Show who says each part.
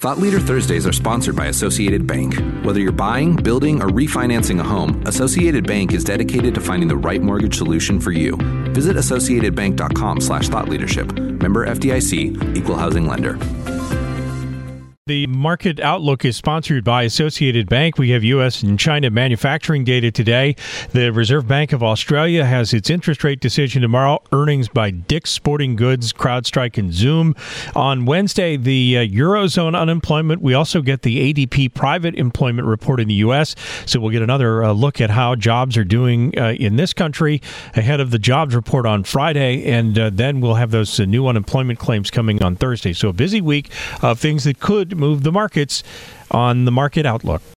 Speaker 1: Thought Leader Thursdays are sponsored by Associated Bank. Whether you're buying, building, or refinancing a home, Associated Bank is dedicated to finding the right mortgage solution for you. Visit associatedbank.com/thoughtleadership. Member FDIC, Equal Housing Lender.
Speaker 2: The market outlook is sponsored by Associated Bank. We have U.S. and China manufacturing data today. The Reserve Bank of Australia has its interest rate decision tomorrow. Earnings by Dick's Sporting Goods, CrowdStrike, and Zoom. On Wednesday, the Eurozone unemployment. We also get the ADP private employment report in the U.S. So we'll get another look at how jobs are doing in this country ahead of the jobs report on Friday. And then we'll have those new unemployment claims coming on Thursday. So a busy week of things that could move the markets on the Market Outlook.